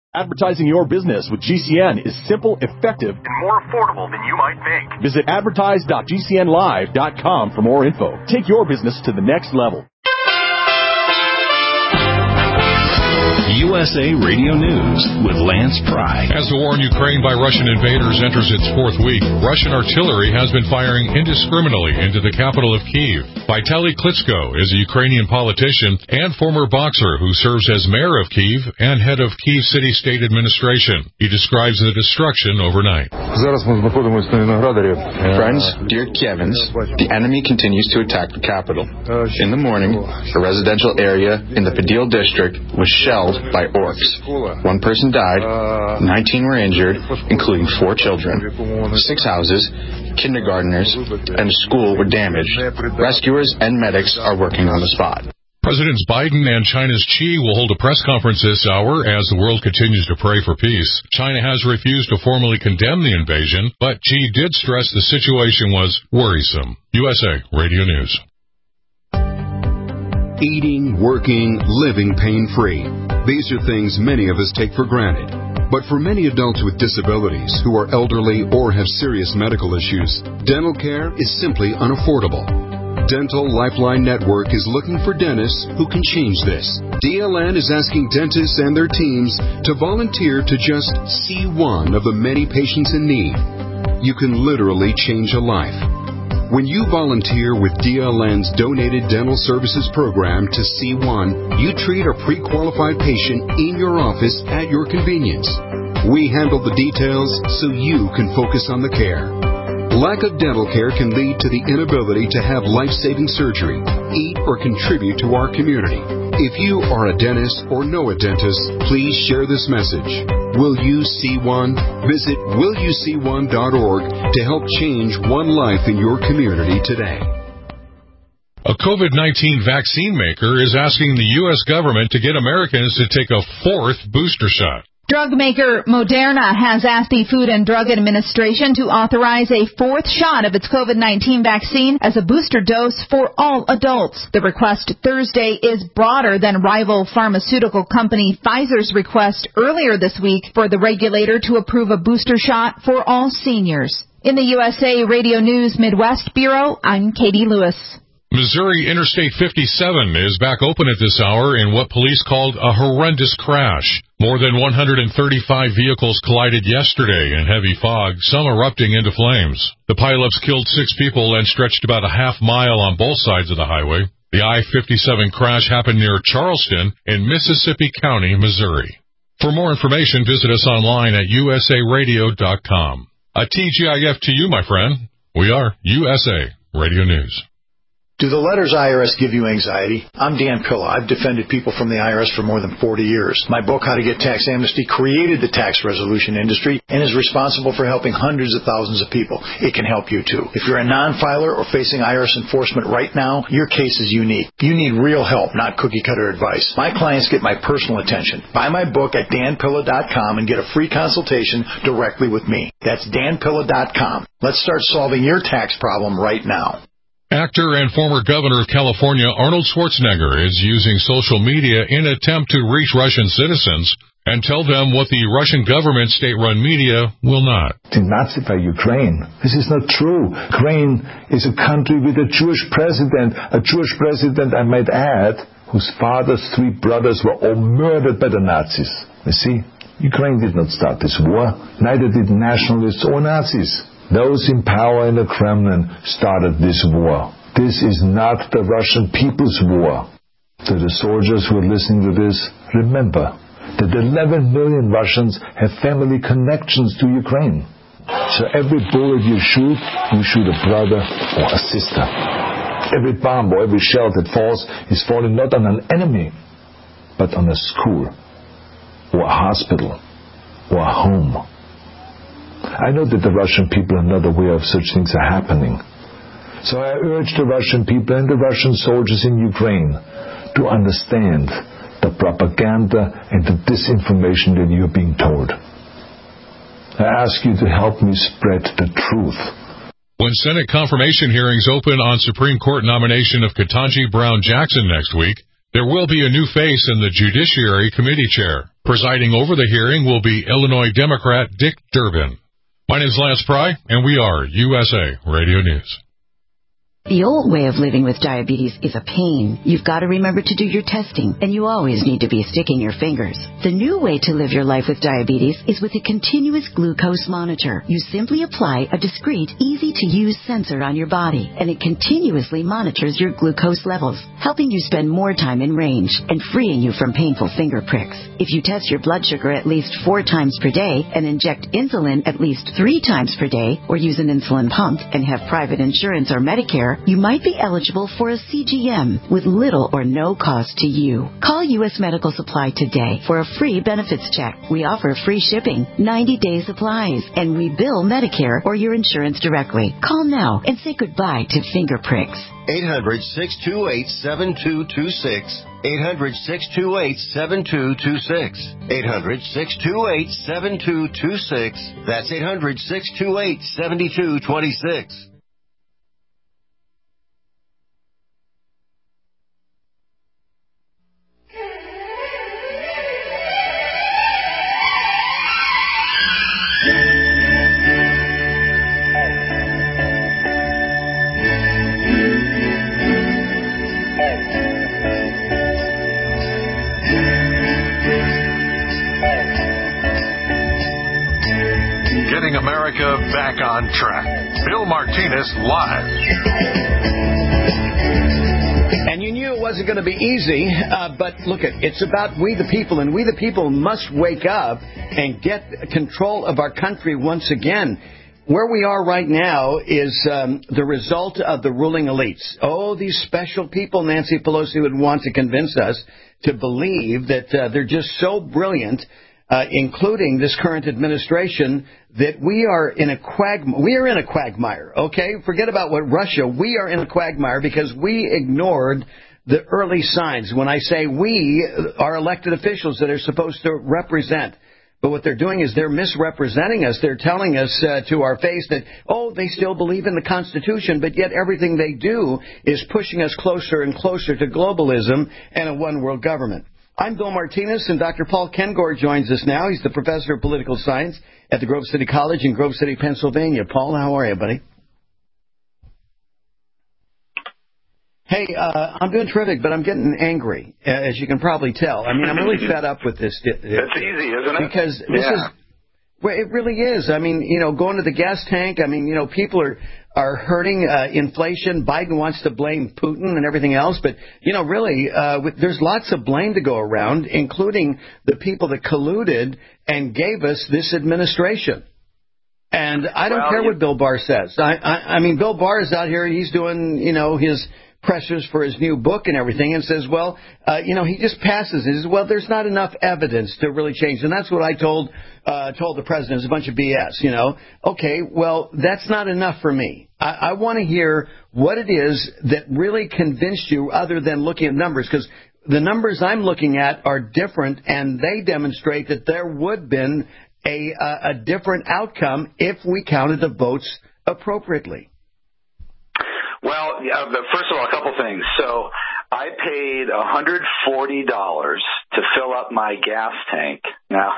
Advertising your business with GCN is simple, effective, and more affordable than you might think. Visit advertise.gcnlive.com for more info. Take your business to the next level. USA Radio News with Lance Pry. As the war in Ukraine by Russian invaders enters its fourth week, Russian artillery has been firing indiscriminately into the capital of Kyiv. Vitaly Klitschko is a Ukrainian politician and former boxer who serves as mayor of Kyiv and head of Kyiv City State Administration. He describes the destruction overnight. Friends, dear Kievans, the enemy continues to attack the capital. In the morning, a residential area in the Podil district was shelled by orcs. One person died, 19 were injured, including 4 children. 6 houses, kindergartners, and a school were damaged. Rescuers and medics are working on the spot. Presidents Biden and China's Xi will hold a press conference this hour as the world continues to pray for peace. China has refused to formally condemn the invasion, but Xi did stress the situation was worrisome. USA Radio News. Eating, working, living pain-free. These are things many of us take for granted. But for many adults with disabilities who are elderly or have serious medical issues, dental care is simply unaffordable. Dental Lifeline Network is looking for dentists who can change this. DLN is asking dentists and their teams to volunteer to just see one of the many patients in need. You can literally change a life. When you volunteer with DLN's Donated Dental Services Program to C1, you treat a pre-qualified patient in your office at your convenience. We handle the details so you can focus on the care. Lack of dental care can lead to the inability to have life-saving surgery, eat, or contribute to our community. If you are a dentist or know a dentist, please share this message. Will you see one? Visit willyouseeone.org to help change one life in your community today. A COVID-19 vaccine maker is asking the U.S. government to get Americans to take a 4th booster shot. Drug maker Moderna has asked the Food and Drug Administration to authorize a 4th shot of its COVID-19 vaccine as a booster dose for all adults. The request Thursday is broader than rival pharmaceutical company Pfizer's request earlier this week for the regulator to approve a booster shot for all seniors. In the USA Radio News Midwest Bureau, I'm Katie Lewis. Missouri Interstate 57 is back open at this hour in what police called a horrendous crash. More than 135 vehicles collided yesterday in heavy fog, some erupting into flames. The pileups killed 6 people and stretched about a half mile on both sides of the highway. The I-57 crash happened near Charleston in Mississippi County, Missouri. For more information, visit us online at usaradio.com. A TGIF to you, my friend. We are USA Radio News. Do the letters IRS give you anxiety? I'm Dan Pilla. I've defended people from the IRS for more than 40 years. My book, How to Get Tax Amnesty, created the tax resolution industry and is responsible for helping hundreds of thousands of people. It can help you, too. If you're a non-filer or facing IRS enforcement right now, your case is unique. You need real help, not cookie-cutter advice. My clients get my personal attention. Buy my book at danpilla.com and get a free consultation directly with me. That's danpilla.com. Let's start solving your tax problem right now. Actor and former governor of California Arnold Schwarzenegger is using social media in an attempt to reach Russian citizens and tell them what the Russian government state-run media will not. Denazify Ukraine. This is not true. Ukraine is a country with a Jewish president, I might add, whose father's 3 brothers were all murdered by the Nazis. You see, Ukraine did not start this war, neither did nationalists or Nazis. Those in power in the Kremlin started this war. This is not the Russian people's war. To the soldiers who are listening to this, remember that 11 million Russians have family connections to Ukraine. So every bullet you shoot a brother or a sister. Every bomb or every shell that falls is falling not on an enemy, but on a school, or a hospital, or a home. I know that the Russian people are not aware of such things are happening. So I urge the Russian people and the Russian soldiers in Ukraine to understand the propaganda and the disinformation that you're being told. I ask you to help me spread the truth. When Senate confirmation hearings open on Supreme Court nomination of Ketanji Brown Jackson next week, there will be a new face in the Judiciary Committee chair. Presiding over the hearing will be Illinois Democrat Dick Durbin. My name is Lance Pry, and we are USA Radio News. The old way of living with diabetes is a pain. You've got to remember to do your testing, and you always need to be sticking your fingers. The new way to live your life with diabetes is with a continuous glucose monitor. You simply apply a discreet, easy-to-use sensor on your body, and it continuously monitors your glucose levels, helping you spend more time in range and freeing you from painful finger pricks. If you test your blood sugar at least 4 times per day and inject insulin at least 3 times per day, or use an insulin pump and have private insurance or Medicare, you might be eligible for a CGM with little or no cost to you. Call U.S. Medical Supply today for a free benefits check. We offer free shipping, 90-day supplies, and we bill Medicare or your insurance directly. Call now and say goodbye to finger pricks. 800-628-7226. 800-628-7226. 800-628-7226. That's 800-628-7226. Getting America back on track. Bill Martinez live. And you knew it wasn't going to be easy, but look, it's about we the people, and we the people must wake up and get control of our country once again. Where we are right now is the result of the ruling elites. Oh, these special people Nancy Pelosi would want to convince us to believe that they're just so brilliant, including this current administration, that we are in a quagmire, okay? Forget about what Russia. We are in a quagmire because we ignored the early signs. When I say we, are elected officials that are supposed to represent. But what they're doing is they're misrepresenting us. They're telling us to our face that, oh, they still believe in the Constitution, but yet everything they do is pushing us closer and closer to globalism and a one-world government. I'm Bill Martinez, and Dr. Paul Kengor joins us now. He's the professor of political science at the Grove City College in Grove City, Pennsylvania. Paul, how are you, buddy? Hey, I'm doing terrific, but I'm getting angry, as you can probably tell. I mean, I'm really fed up with this. It's easy, isn't it? Because this is, well, it really is. I mean, going to the gas tank, I mean, people are hurting inflation. Biden wants to blame Putin and everything else. But, really, there's lots of blame to go around, including the people that colluded and gave us this administration. And I don't care what Bill Barr says. I mean, Bill Barr is out here. He's doing, his pressures for his new book and everything, and says, well, he just passes it. He says, well, there's not enough evidence to really change. And that's what I told the president. It's a bunch of BS, Okay, well, that's not enough for me. I want to hear what it is that really convinced you other than looking at numbers, because the numbers I'm looking at are different, and they demonstrate that there would have been a different outcome if we counted the votes appropriately. Well, first of all, a couple things. So I paid $140 to fill up my gas tank. Now,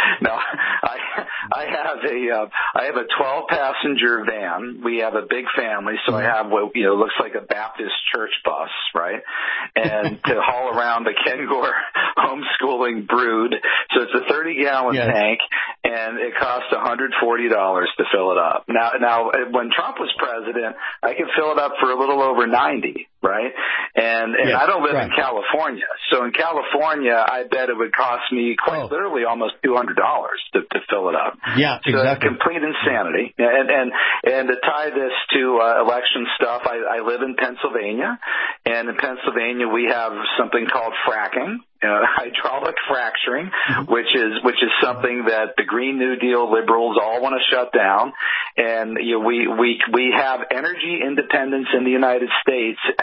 I have a 12-passenger van. We have a big family, so I have what looks like a Baptist church bus, right? And to haul around the Kengor homeschooling brood. So it's a 30-gallon tank, and it costs $140 to fill it up. Now, when Trump was president, I could fill it up for a little over $90, right? And I don't live in California, so in California, I bet it would cost me quite literally almost $200 to fill it up. Yeah, exactly. So complete insanity. And to tie this to election stuff, I live in Pennsylvania, and in Pennsylvania we have something called fracking. Hydraulic fracturing, which is something that the Green New Deal liberals all want to shut down, and we have energy independence in the United States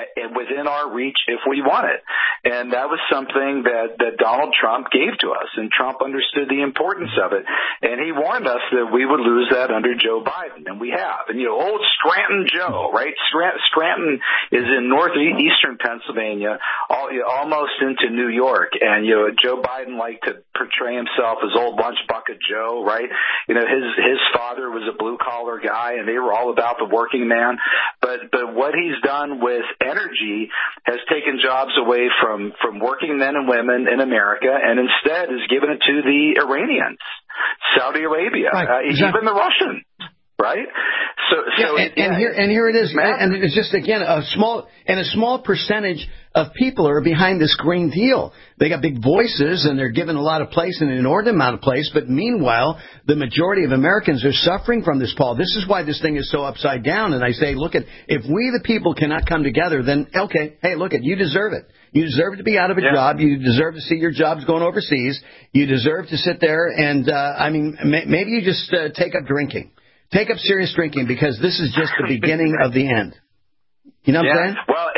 within our reach if we want it. And that was something that Donald Trump gave to us, and Trump understood the importance of it. And he warned us that we would lose that under Joe Biden, and we have. And, old Scranton Joe, right? Scranton is in northeastern Pennsylvania, almost into New York. And, Joe Biden liked to portray himself as old lunch bucket Joe, right? His father was a blue-collar guy, and they were all about the working man. But what he's done with energy has taken jobs away from working men and women in America, and instead has given it to the Iranians, Saudi Arabia, even the Russians. Right? Here it is, and it's just, again, a small percentage of people are behind this Green Deal. They got big voices, and they're given a lot of place and an inordinate amount of place, but meanwhile, the majority of Americans are suffering from this, Paul. This is why this thing is so upside down, and I say, if we the people cannot come together, then, okay, hey, you deserve it. You deserve to be out of a job. You deserve to see your jobs going overseas. You deserve to sit there and, maybe you just take up drinking. Take up serious drinking, because this is just the beginning of the end. You know what I'm saying? Well,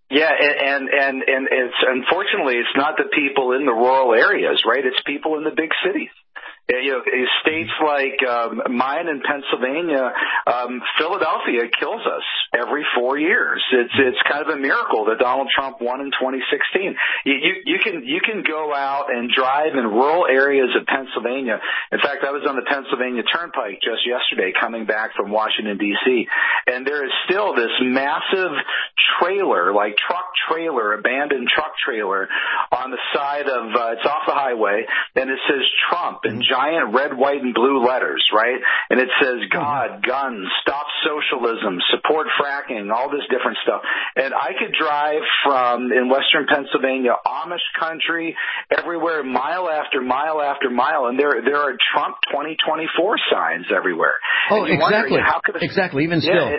and it's unfortunately it's not the people in the rural areas, right? It's people in the big cities. States like mine in Pennsylvania, Philadelphia kills us every 4 years. It's kind of a miracle that Donald Trump won in 2016. You can go out and drive in rural areas of Pennsylvania. In fact, I was on the Pennsylvania Turnpike just yesterday coming back from Washington, D.C., and there is still this massive trailer, like abandoned truck trailer on the side of, it's off the highway, and it says Trump in giant red, white, and blue letters, right? And it says God, guns, stop socialism, support fracking, all this different stuff. And I could drive from, in western Pennsylvania, Amish country, everywhere, mile after mile after mile, and there are Trump 2024 signs everywhere. Oh, exactly. Exactly, even still.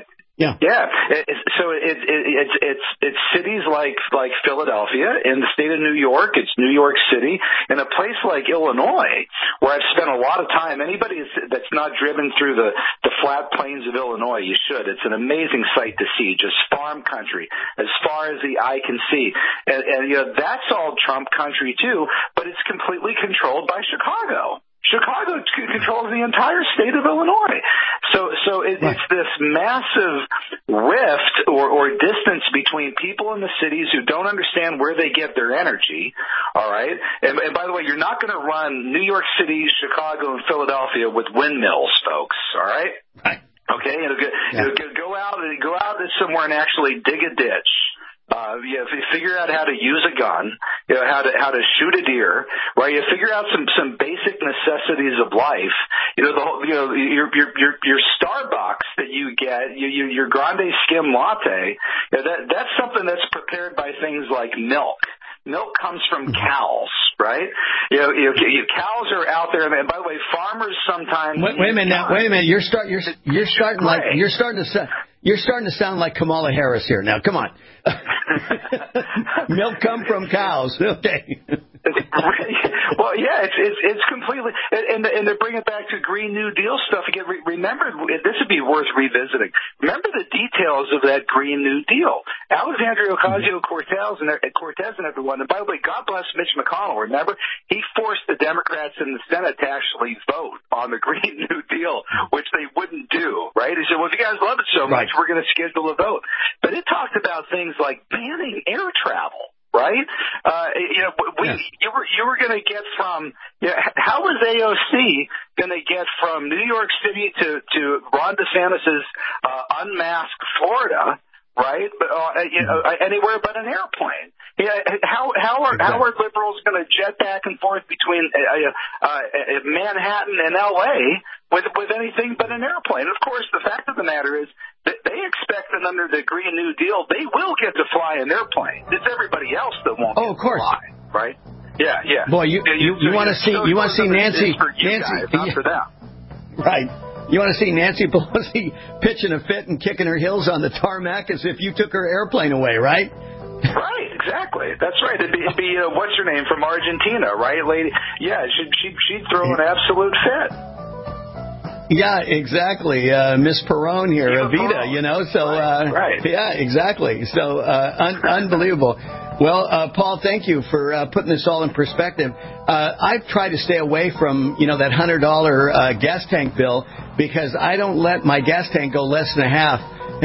So it's cities like Philadelphia, in the state of New York, it's New York City, in a place like Illinois, where I've spent a lot of time. Anybody that's not driven through the flat plains of Illinois, you should. It's an amazing sight to see, just farm country as far as the eye can see. And that's all Trump country too, but it's completely controlled by Chicago. Chicago controls the entire state of Illinois. So it's this massive rift or distance between people in the cities who don't understand where they get their energy, all right? And by the way, you're not going to run New York City, Chicago, and Philadelphia with windmills, folks, all right? Right. Okay? Go out somewhere and actually dig a ditch. If you figure out how to use a gun, how to shoot a deer, right? You figure out some basic necessities of life. Your Starbucks that you get, your grande skim latte, that's something that's prepared by things like milk. Milk comes from cows, right? Cows are out there, and by the way, farmers sometimes. Wait a minute. You're starting to sound like Kamala Harris here. Now, come on. Milk come from cows. Okay. Well, yeah, it's completely, and to bring it back to Green New Deal stuff again. Remember, this would be worth revisiting. Remember the details of that Green New Deal. Alexandria Ocasio-Cortez and everyone. And by the way, God bless Mitch McConnell. Remember, he forced the Democrats in the Senate to actually vote on the Green New Deal, which they wouldn't do. Right? He said, "Well, if you guys love it so much, we're going to schedule a vote." But it talked about things like banning air travel. Right? You were going to get from, how was AOC going to get from New York City to Ron DeSantis's unmasked Florida, right? But, anywhere but an airplane. How are liberals going to jet back and forth between Manhattan and L.A. with anything but an airplane? Of course, the fact of the matter is that they expect that under the Green New Deal, they will get to fly an airplane. It's everybody else that won't get to fly, right? Yeah. Boy, you want to see Nancy guys, not for them. Right. You want to see Nancy Pelosi pitching a fit and kicking her heels on the tarmac as if you took her airplane away, right? Right, exactly. That's right. It'd be what's her name from Argentina, right, lady? Yeah, she'd throw an absolute fit. Yeah, exactly. Miss Perone here, Evita, you know. So, right. Yeah, exactly. So, unbelievable. Well, Paul, thank you for putting this all in perspective. I've tried to stay away from, that $100 gas tank bill because I don't let my gas tank go less than half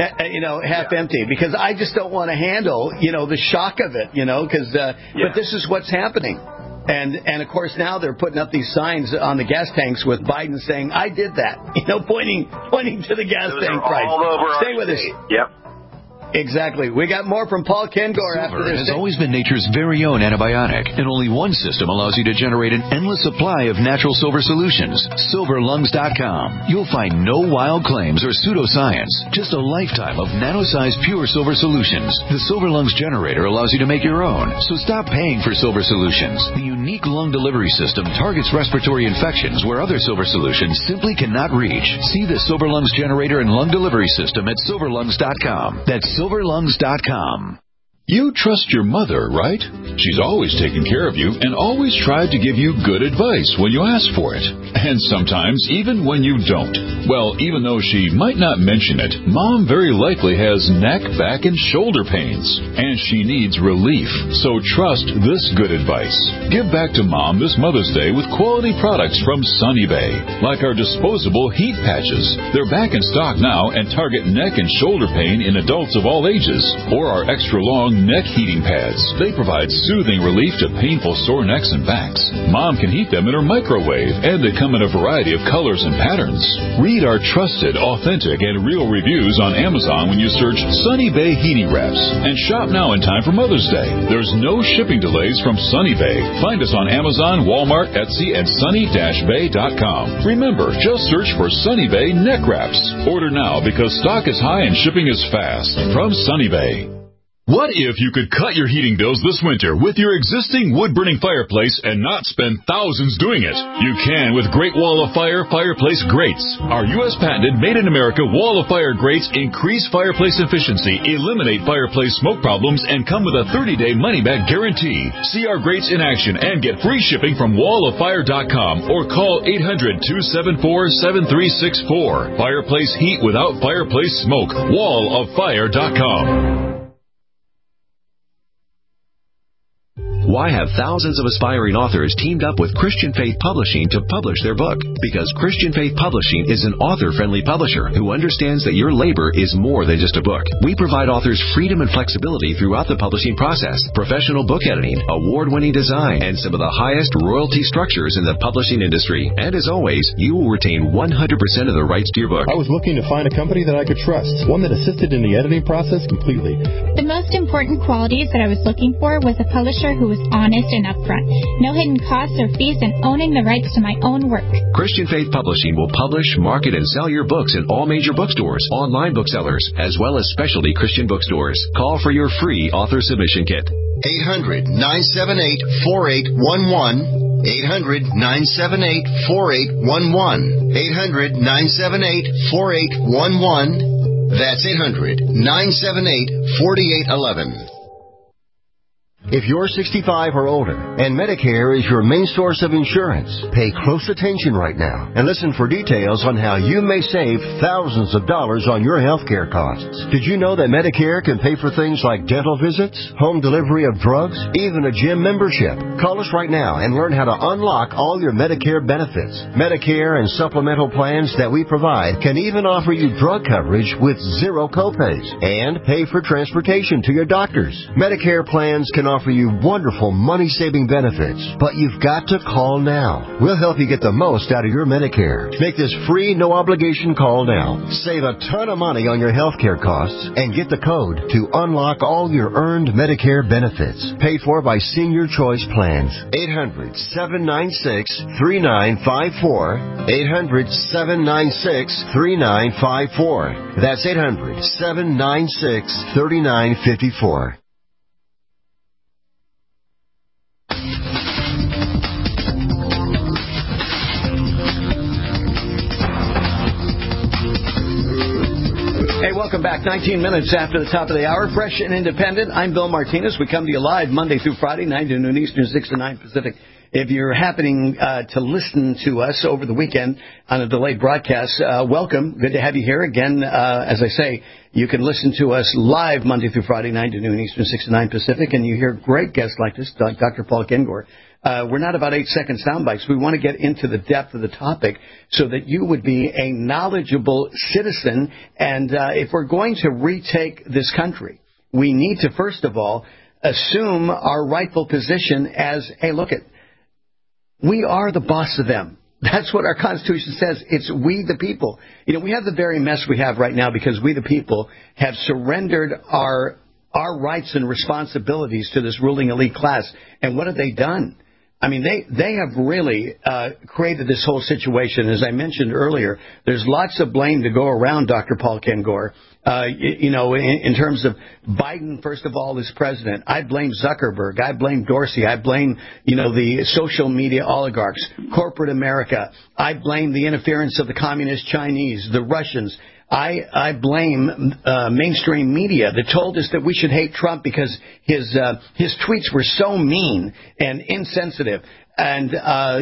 empty, because I just don't want to handle, the shock of it, because, but this is what's happening. And of course now they're putting up these signs on the gas tanks with Biden saying, "I did that," pointing to the gas tank price. All over Stay with us. Yep. Exactly. We got more from Paul Kengor after this. Silver has always been nature's very own antibiotic, and only one system allows you to generate an endless supply of natural silver solutions. SilverLungs.com. You'll find no wild claims or pseudoscience, just a lifetime of nano-sized pure silver solutions. The Silver Lungs generator allows you to make your own, so stop paying for silver solutions. The unique lung delivery system targets respiratory infections where other silver solutions simply cannot reach. See the Silver Lungs generator and lung delivery system at SilverLungs.com. That's SilverLungs.com. You trust your mother, right? She's always taken care of you and always tried to give you good advice when you ask for it. And sometimes even when you don't. Well, even though she might not mention it, Mom very likely has neck, back, and shoulder pains. And she needs relief. So trust this good advice. Give back to Mom this Mother's Day with quality products from Sunny Bay. Like our disposable heat patches. They're back in stock now and target neck and shoulder pain in adults of all ages. Or our extra long neck heating pads. They provide soothing relief to painful sore necks and backs. Mom can heat them in her microwave, and they come in a variety of colors and patterns. Read our trusted, authentic, and real reviews on Amazon when you search Sunny Bay Heating Wraps. And shop now in time for Mother's Day. There's no shipping delays from Sunny Bay. Find us on Amazon, Walmart, Etsy, and sunny-bay.com. Remember, just search for Sunny Bay Neck Wraps. Order now because stock is high and shipping is fast. From Sunny Bay. What if you could cut your heating bills this winter with your existing wood-burning fireplace and not spend thousands doing it? You can with Great Wall of Fire fireplace grates. Our U.S. patented made-in-America Wall of Fire grates increase fireplace efficiency, eliminate fireplace smoke problems, and come with a 30-day money-back guarantee. See our grates in action and get free shipping from walloffire.com or call 800-274-7364. Fireplace heat without fireplace smoke. walloffire.com. Why have thousands of aspiring authors teamed up with Christian Faith Publishing to publish their book? Because Christian Faith Publishing is an author-friendly publisher who understands that your labor is more than just a book. We provide authors freedom and flexibility throughout the publishing process, professional book editing, award-winning design, and some of the highest royalty structures in the publishing industry. And as always, you will retain 100% of the rights to your book. I was looking to find a company that I could trust, one that assisted in the editing process completely. The most important qualities that I was looking for was a publisher who was honest and upfront. No hidden costs or fees, and owning the rights to my own work. Christian Faith Publishing will publish, market, and sell your books in all major bookstores, online booksellers, as well as specialty Christian bookstores. Call for your free author submission kit. 800-978-4811. 800-978-4811. 800-978-4811. That's 800-978-4811. If you're 65 or older and Medicare is your main source of insurance, pay close attention right now and listen for details on how you may save thousands of dollars on your health care costs. Did you know that Medicare can pay for things like dental visits, home delivery of drugs, even a gym membership? Call us right now and learn how to unlock all your Medicare benefits. Medicare and supplemental plans that we provide can even offer you drug coverage with zero copays and pay for transportation to your doctors. Medicare plans can offer you wonderful money-saving benefits, but you've got to call now. We'll help you get the most out of your Medicare. Make this free, no-obligation call now. Save a ton of money on your health care costs and get the code to unlock all your earned Medicare benefits. Paid for by Senior Choice Plans. 800-796-3954. 800-796-3954. That's 800-796-3954. Hey, welcome back. 19 minutes after the top of the hour. Fresh and independent. I'm Bill Martinez. We come to you live Monday through Friday, 9 to noon Eastern, 6 to 9 Pacific. If you're happening to listen to us over the weekend on a delayed broadcast, welcome. Good to have you here again. As I say, you can listen to us live Monday through Friday, 9 to noon Eastern, 6 to 9 Pacific, and you hear great guests like this, Dr. Paul Kengor. We're not about 8-second sound bites. We want to get into the depth of the topic so that you would be a knowledgeable citizen. And if we're going to retake this country, we need to, first of all, assume our rightful position as, hey, look it, we are the boss of them. That's what our Constitution says. It's we the people. You know, we have the very mess we have right now because we the people have surrendered our rights and responsibilities to this ruling elite class. And what have they done? I mean, they have really created this whole situation. As I mentioned earlier, there's lots of blame to go around, Dr. Paul Kengor. In terms of Biden, first of all, as president, I blame Zuckerberg. I blame Dorsey. I blame, the social media oligarchs, corporate America. I blame the interference of the communist Chinese, the Russians. I blame mainstream media that told us that we should hate Trump because his tweets were so mean and insensitive. And,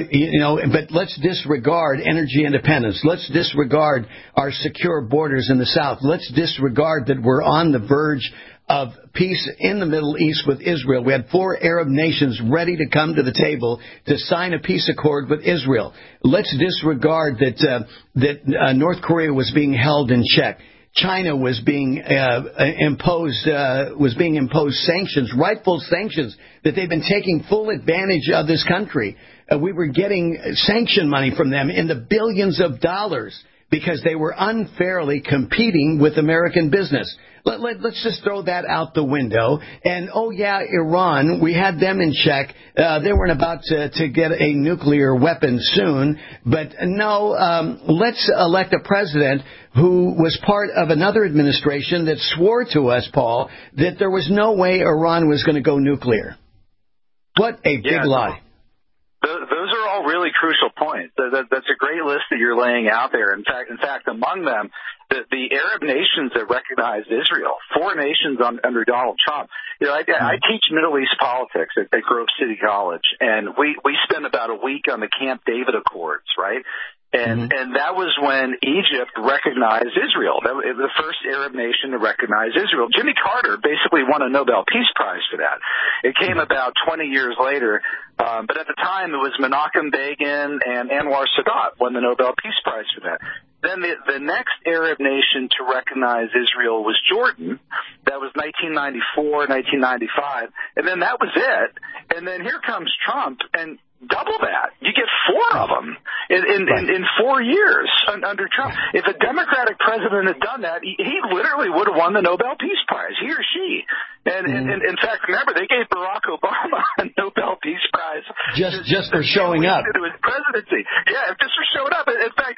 but let's disregard energy independence. Let's disregard our secure borders in the South. Let's disregard that we're on the verge of peace in the Middle East with Israel. We had 4 Arab nations ready to come to the table to sign a peace accord with Israel. Let's disregard that North Korea was being held in check. China was being imposed sanctions, rightful sanctions, that they've been taking full advantage of this country. We were getting sanction money from them in the billions of dollars because they were unfairly competing with American business. Let's just throw that out the window. And, Iran, we had them in check. They weren't about to get a nuclear weapon soon. But no, let's elect a president who was part of another administration that swore to us, Paul, that there was no way Iran was going to go nuclear. What a big lie. Those are all really crucial points. That's a great list that you're laying out there. In fact, among them, the Arab nations that recognized Israel, 4 nations under Donald Trump. I teach Middle East politics at Grove City College, and we spent about a week on the Camp David Accords, right? And that was when Egypt recognized Israel. That was the first Arab nation to recognize Israel. Jimmy Carter basically won a Nobel Peace Prize for that. It came about 20 years later, but at the time it was Menachem Begin and Anwar Sadat won the Nobel Peace Prize for that. Then the next Arab nation to recognize Israel was Jordan. That was 1994, 1995, and then that was it. And then here comes Trump and double that. You get 4 of them in 4 years under Trump. If a Democratic president had done that, he literally would have won the Nobel Peace Prize, he or she. And in fact, remember, they gave Barack Obama a Nobel Peace Prize just for showing up into his presidency. Yeah, just for showing up. In fact,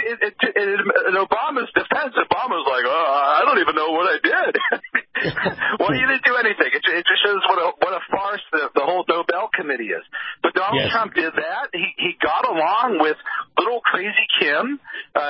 in Obama's defense, Obama was like, I don't even know what I did. Well, you didn't do anything. It just shows what a farce the whole Nobel Committee is. But Donald Trump did that. He got along with little crazy Kim.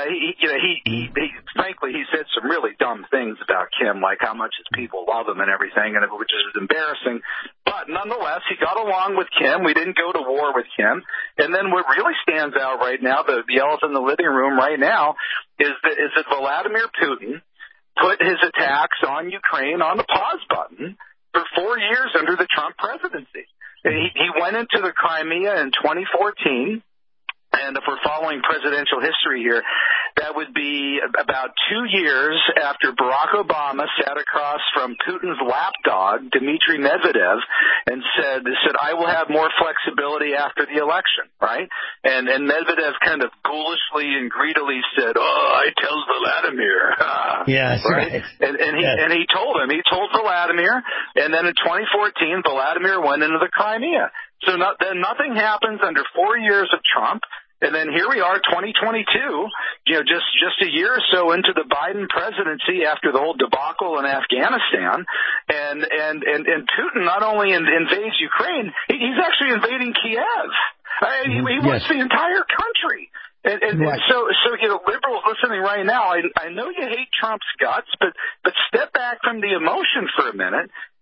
He frankly, he said some really dumb things about Kim, like how much his people love him and everything, and which is embarrassing. But nonetheless, he got along with Kim. We didn't go to war with Kim. And then what really stands out right now, the elephant in the living room right now, is that Vladimir Putin put his attacks on Ukraine on the pause button for 4 years under the Trump presidency. He went into the Crimea in 2014, and if we're following presidential history here, that would be about 2 years after Barack Obama sat across from Putin's lapdog, Dmitry Medvedev, and said, I will have more flexibility after the election, right? And Medvedev kind of ghoulishly and greedily said, I tell Vladimir. Yes. Right? And he told Vladimir, and then in 2014, Vladimir went into the Crimea. So then nothing happens under 4 years of Trump. And then here we are, 2022, just a year or so into the Biden presidency after the whole debacle in Afghanistan. And Putin not only invades Ukraine, he's actually invading Kiev. He wants the entire country. And so liberals listening right now, I know you hate Trump's guts, but step back from the emotion for a minute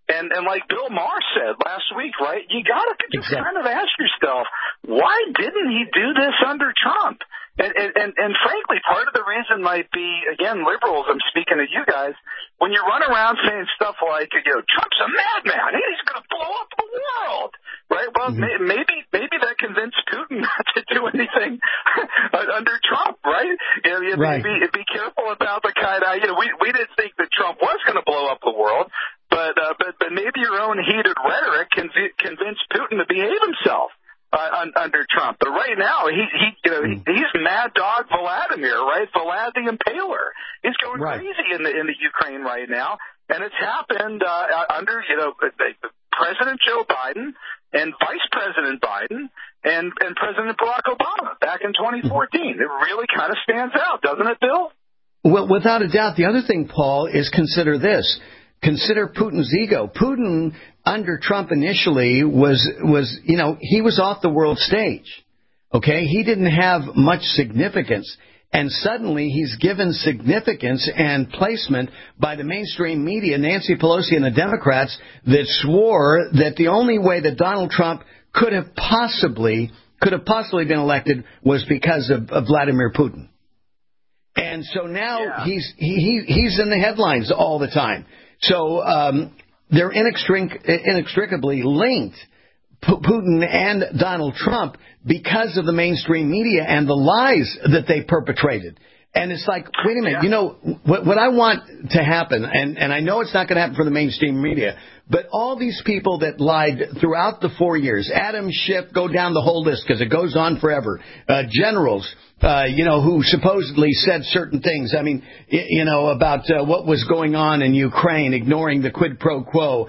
And like Bill Maher said last week, right, you got to just kind of ask yourself, why didn't he do this under Trump? And frankly, part of the reason might be, again, liberals, I'm speaking to you guys, when you run around saying stuff like, Trump's a madman, he's going to blow up the world, right? Well, maybe that convinced Putin not to do anything under Trump, right? Be careful about the kind of, we didn't think that Trump was going to blow up the world, but maybe your own heated rhetoric convinced Putin to behave himself under Trump. But right now, he's Mad Dog Vladimir, right? Vlad the Impaler. He's going crazy in the Ukraine right now, and it's happened under President Joe Biden and Vice President Biden and President Barack Obama back in 2014. It really kind of stands out, doesn't it, Bill? Well, without a doubt. The other thing, Paul, is consider this. Consider Putin's ego. Putin, under Trump initially, was he was off the world stage. Okay? He didn't have much significance. And suddenly he's given significance and placement by the mainstream media, Nancy Pelosi and the Democrats, that swore that the only way that Donald Trump could have possibly been elected was because of Vladimir Putin. And so now he's in the headlines all the time. So they're inextricably linked, Putin and Donald Trump, because of the mainstream media and the lies that they perpetrated. And it's like, wait a minute, what I want to happen, and I know it's not going to happen for the mainstream media, but all these people that lied throughout the 4 years, Adam Schiff, go down the whole list because it goes on forever, generals, who supposedly said certain things, about what was going on in Ukraine, ignoring the quid pro quo,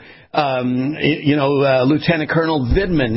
Lieutenant Colonel Vindman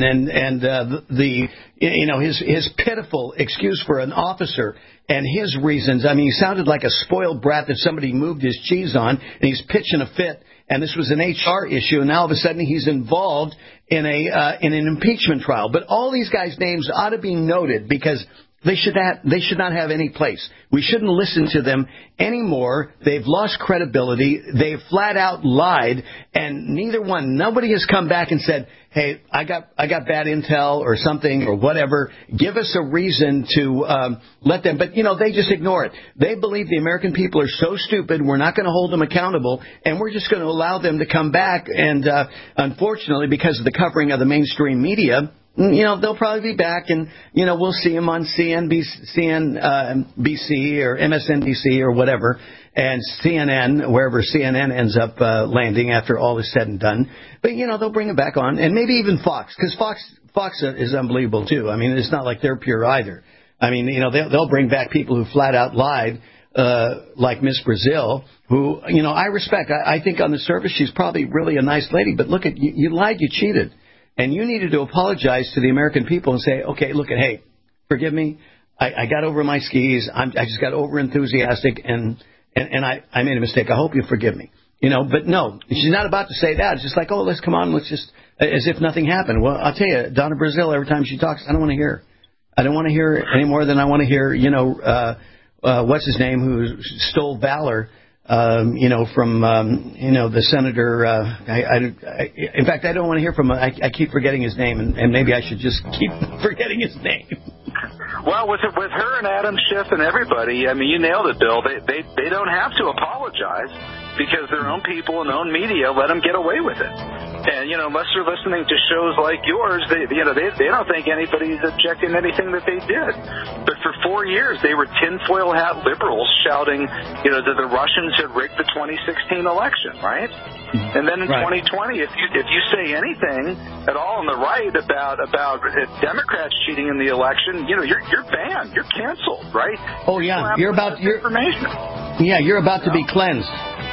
and his pitiful excuse for an officer and his reasons. He sounded like a spoiled brat that somebody moved his cheese on, and he's pitching a fit. And this was an HR issue, and now all of a sudden he's involved in an impeachment trial. But all these guys' names ought to be noted because they should not have any place. We shouldn't listen to them anymore. They've lost credibility. They've flat out lied, and nobody has come back and said, "Hey, I got bad intel or something or whatever. Give us a reason to let them." But they just ignore it. They believe the American people are so stupid. We're not going to hold them accountable, and we're just going to allow them to come back. And unfortunately, because of the covering of the mainstream media, they'll probably be back, and we'll see them on CNBC or MSNBC or whatever, and CNN, wherever CNN ends up landing after all is said and done. But they'll bring it back on, and maybe even Fox, because Fox is unbelievable too. It's not like they're pure either. They'll bring back people who flat out lied, like Miss Brazil, who I respect. I think on the surface she's probably really a nice lady, but look at you lied, you cheated. And you needed to apologize to the American people and say, okay, hey, forgive me. I got over my skis. I just got over enthusiastic and I made a mistake. I hope you forgive me. But no, she's not about to say that. It's just like, let's just, as if nothing happened. Well, I'll tell you, Donna Brazile, every time she talks, I don't want to hear her. I don't want to hear her any more than I want to hear, what's his name, who stole valor. From the senator. In fact, I don't want to hear from. I keep forgetting his name, and maybe I should just keep forgetting his name. Well, with her and Adam Schiff and everybody, you nailed it, Bill. They don't have to apologize because their own people and own media let them get away with it. And unless they're listening to shows like yours, they don't think anybody's objecting to anything that they did. But for 4 years, they were tinfoil hat liberals shouting, that the Russians had rigged the 2016 election, right? And then in 2020, if you say anything at all on the right about Democrats cheating in the election, you're banned, you're canceled, right? Oh yeah, you're about to be cleansed.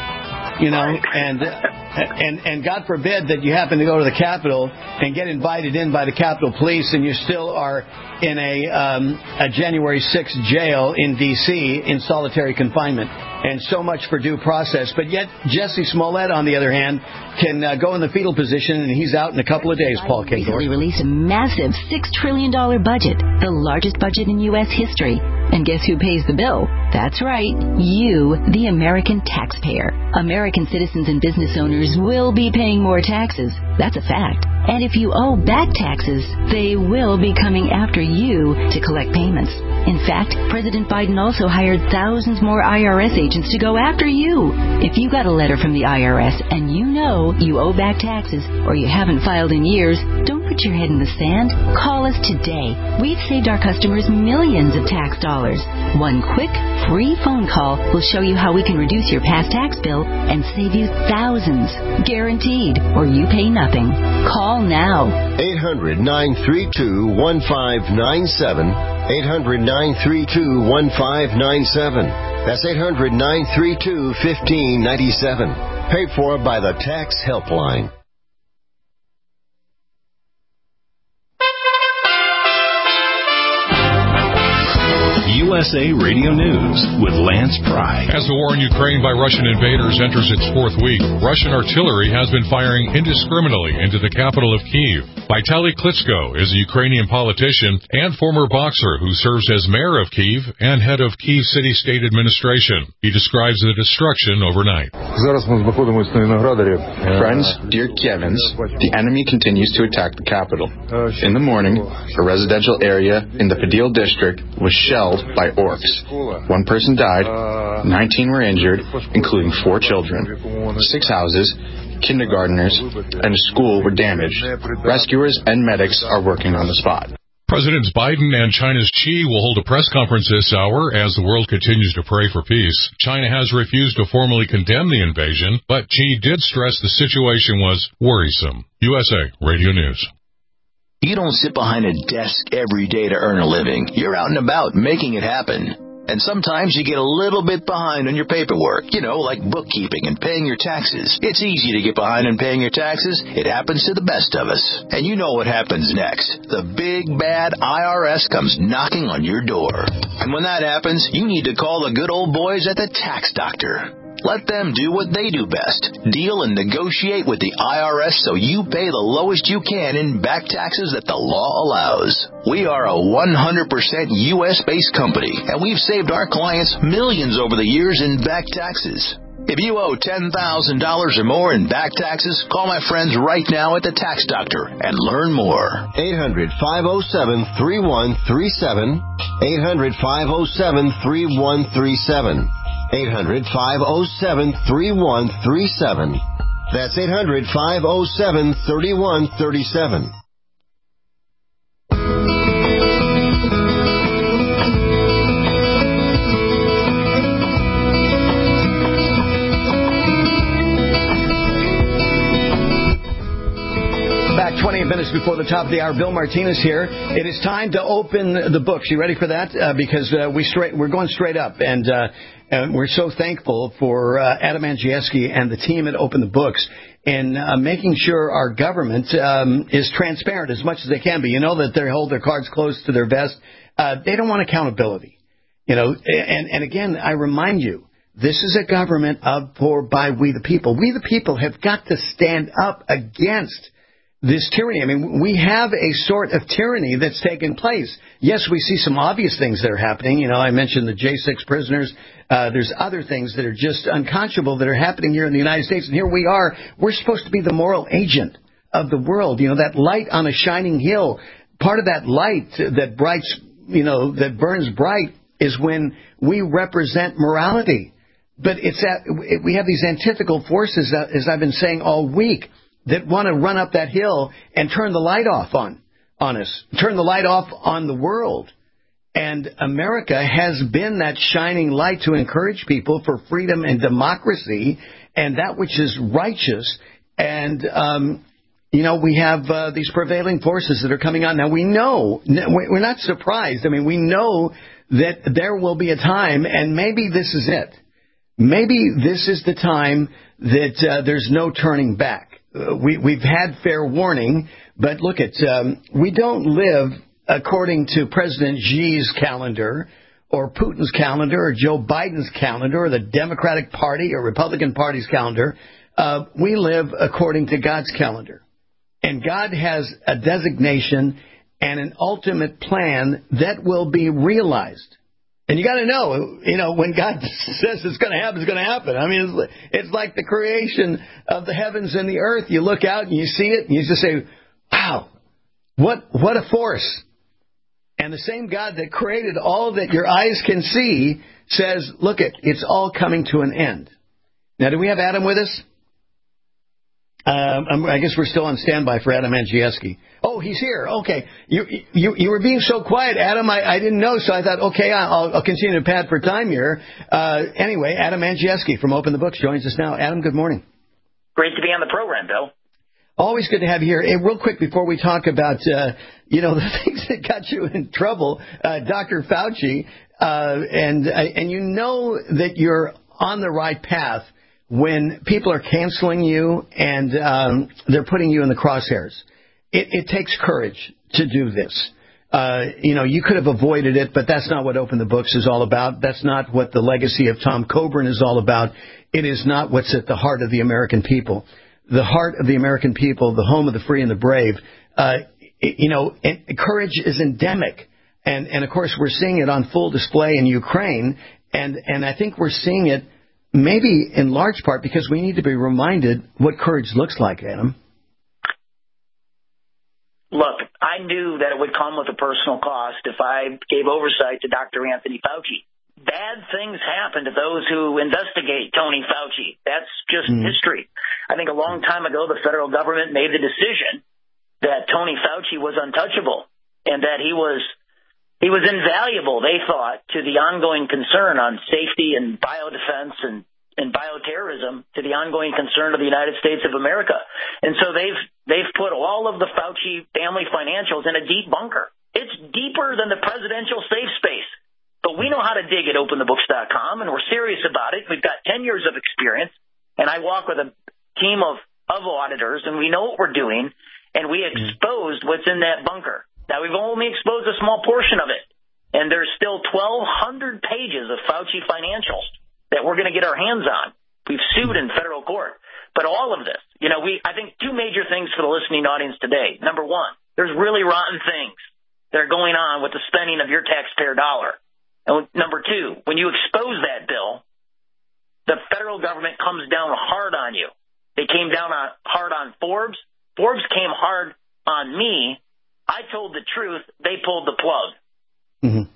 And God forbid that you happen to go to the Capitol and get invited in by the Capitol Police and you still are in a January 6th jail in D.C. in solitary confinement. And so much for due process. But yet Jesse Smollett, on the other hand, can go in the fetal position, and he's out in a couple of days, Paul Kingdorf. Recently released a massive $6 trillion budget, the largest budget in U.S. history. And guess who pays the bill? That's right, you, the American taxpayer. American citizens and business owners will be paying more taxes. That's a fact. And if you owe back taxes, they will be coming after you to collect payments. In fact, President Biden also hired thousands more IRS agents to go after you. If you got a letter from the IRS and you know you owe back taxes or you haven't filed in years, don't put your head in the sand. Call us today. We've saved our customers millions of tax dollars. One quick, free phone call will show you how we can reduce your past tax bill and save you thousands. Guaranteed, or you pay nothing. Call now. 800-932-1597. 800-932-1597. That's 800-932-1597. Paid for by the Tax Helpline. USA Radio News with Lance Pry. As the war in Ukraine by Russian invaders enters its fourth week, Russian artillery has been firing indiscriminately into the capital of Kyiv. Vitaly Klitschko is a Ukrainian politician and former boxer who serves as mayor of Kyiv and head of Kyiv City State Administration. He describes the destruction overnight. Friends, dear Kievans, the enemy continues to attack the capital. In the morning, a residential area in the Podil district was shelled by orcs. One person died, 19 were injured, including 4 children. 6 houses, kindergartners, and a school were damaged. Rescuers and medics are working on the spot. Presidents Biden and China's Xi will hold a press conference this hour as the world continues to pray for peace. China has refused to formally condemn the invasion, but Xi did stress the situation was worrisome. USA Radio News. You don't sit behind a desk every day to earn a living. You're out and about making it happen. And sometimes you get a little bit behind on your paperwork, like bookkeeping and paying your taxes. It's easy to get behind on paying your taxes. It happens to the best of us. And you know what happens next. The big, bad IRS comes knocking on your door. And when that happens, you need to call the good old boys at the Tax Doctor. Let them do what they do best. Deal and negotiate with the IRS so you pay the lowest you can in back taxes that the law allows. We are a 100% U.S.-based company, and we've saved our clients millions over the years in back taxes. If you owe $10,000 or more in back taxes, call my friends right now at the Tax Doctor and learn more. 800-507-3137. 800-507-3137. 800-507-3137. That's 800-507-3137. Back 28 minutes before the top of the hour. Bill Martinez here. It is time to open the books. You ready for that? Because we're going straight up, and we're so thankful for Adam Andrzejewski and the team at Open the Books in making sure our government is transparent as much as they can be. You know that they hold their cards close to their vest. They don't want accountability. And again, I remind you, this is a government by we the people. We the people have got to stand up against this tyranny. I mean, we have a sort of tyranny that's taken place. Yes, we see some obvious things that are happening. I mentioned the J6 prisoners. There's other things that are just unconscionable that are happening here in the United States. And here we are. We're supposed to be the moral agent of the world. That light on a shining hill. Part of that light that that burns bright is when we represent morality. But we have these antithetical forces, as I've been saying all week, that want to run up that hill and turn the light off on us, turn the light off on the world. And America has been that shining light to encourage people for freedom and democracy and that which is righteous. And, we have these prevailing forces that are coming on. Now, we know, we're not surprised. I mean, we know that there will be a time, and maybe this is it. Maybe this is the time that there's no turning back. We've had fair warning, but look we don't live according to President Xi's calendar or Putin's calendar or Joe Biden's calendar or the Democratic Party or Republican Party's calendar. We live according to God's calendar. And God has a designation and an ultimate plan that will be realized. And you got to know, when God says it's going to happen, it's going to happen. I mean, it's like the creation of the heavens and the earth. You look out and you see it, and you just say, wow, what a force. And the same God that created all that your eyes can see says, look, it's all coming to an end. Now, do we have Adam with us? I guess we're still on standby for Adam Andrzejewski. Oh, he's here. Okay. You were being so quiet, Adam. I didn't know, so I thought, okay, I'll continue to pad for time here. Anyway, Adam Andrzejewski from Open the Books joins us now. Adam, good morning. Great to be on the program, Bill. Always good to have you here. Hey, real quick before we talk about, the things that got you in trouble, Dr. Fauci, and you know that you're on the right path when people are canceling you and they're putting you in the crosshairs. It takes courage to do this. You could have avoided it, but that's not what Open the Books is all about. That's not what the legacy of Tom Coburn is all about. It is not what's at the heart of the American people. The heart of the American people, the home of the free and the brave, courage is endemic. And of course, we're seeing it on full display in Ukraine. And I think we're seeing it maybe in large part because we need to be reminded what courage looks like, Adam. Look, I knew that it would come with a personal cost if I gave oversight to Dr. Anthony Fauci. Bad things happen to those who investigate Tony Fauci. That's just history. I think a long time ago, the federal government made the decision that Tony Fauci was untouchable and that he was invaluable, they thought, to the ongoing concern on safety and biodefense and bioterrorism, to the ongoing concern of the United States of America. And so they've put all of the Fauci family financials in a deep bunker. It's deeper than the presidential safe space. But we know how to dig at openthebooks.com, and we're serious about it. We've got 10 years of experience, and I walk with a team of auditors, and we know what we're doing, and we exposed what's in that bunker. Now, we've only exposed a small portion of it, and there's still 1,200 pages of Fauci financials that we're going to get our hands on. We've sued in federal court. But all of this, I think two major things for the listening audience today. Number one, there's really rotten things that are going on with the spending of your taxpayer dollar. And number two, when you expose that bill, the federal government comes down hard on you. They came down hard on Forbes. Forbes came hard on me. I told the truth. They pulled the plug. Mm-hmm.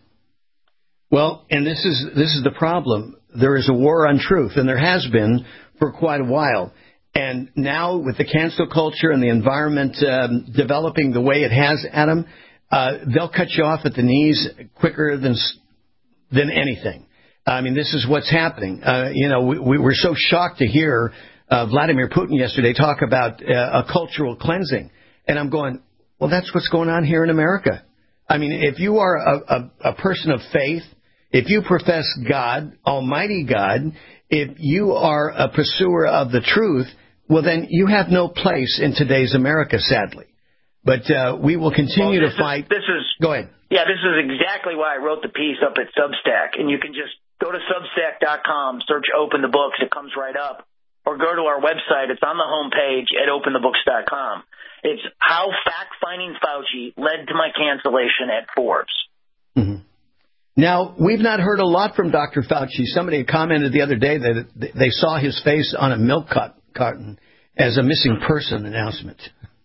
Well, and this is the problem. There is a war on truth, and there has been for quite a while. And now with the cancel culture and the environment developing the way it has, Adam, they'll cut you off at the knees quicker than anything. I mean, this is what's happening. We were so shocked to hear Vladimir Putin yesterday talk about a cultural cleansing. And I'm going, well, that's what's going on here in America. I mean, if you are a person of faith, if you profess God, Almighty God, if you are a pursuer of the truth, well, then you have no place in today's America, sadly. But we will continue to fight. Go ahead. Yeah, this is exactly why I wrote the piece up at Substack. And you can just go to Substack.com, search Open the Books. It comes right up. Or go to our website. It's on the homepage at openthebooks.com. It's how fact-finding Fauci led to my cancellation at Forbes. Mm-hmm. Now, we've not heard a lot from Dr. Fauci. Somebody commented the other day that they saw his face on a milk carton as a missing person announcement.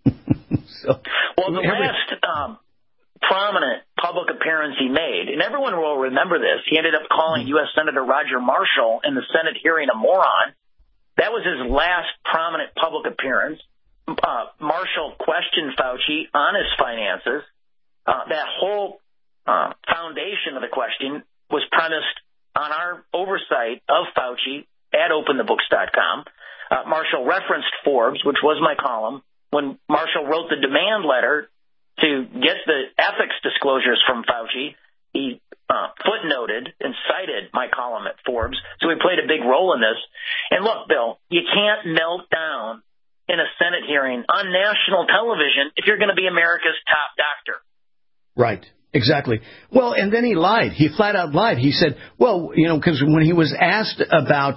Well, the last prominent public appearance he made, and everyone will remember this, he ended up calling U.S. Senator Roger Marshall in the Senate hearing a moron. That was his last prominent public appearance. Marshall questioned Fauci on his finances. That whole foundation of the question was premised on our oversight of Fauci at openthebooks.com. Marshall referenced Forbes, which was my column. When Marshall wrote the demand letter to get the ethics disclosures from Fauci, he footnoted and cited my column at Forbes. So he played a big role in this. And look, Bill, you can't melt down in a Senate hearing on national television if you're going to be America's top doctor. Right. Exactly. Well, and then he lied. He flat out lied. He said, well, because when he was asked about,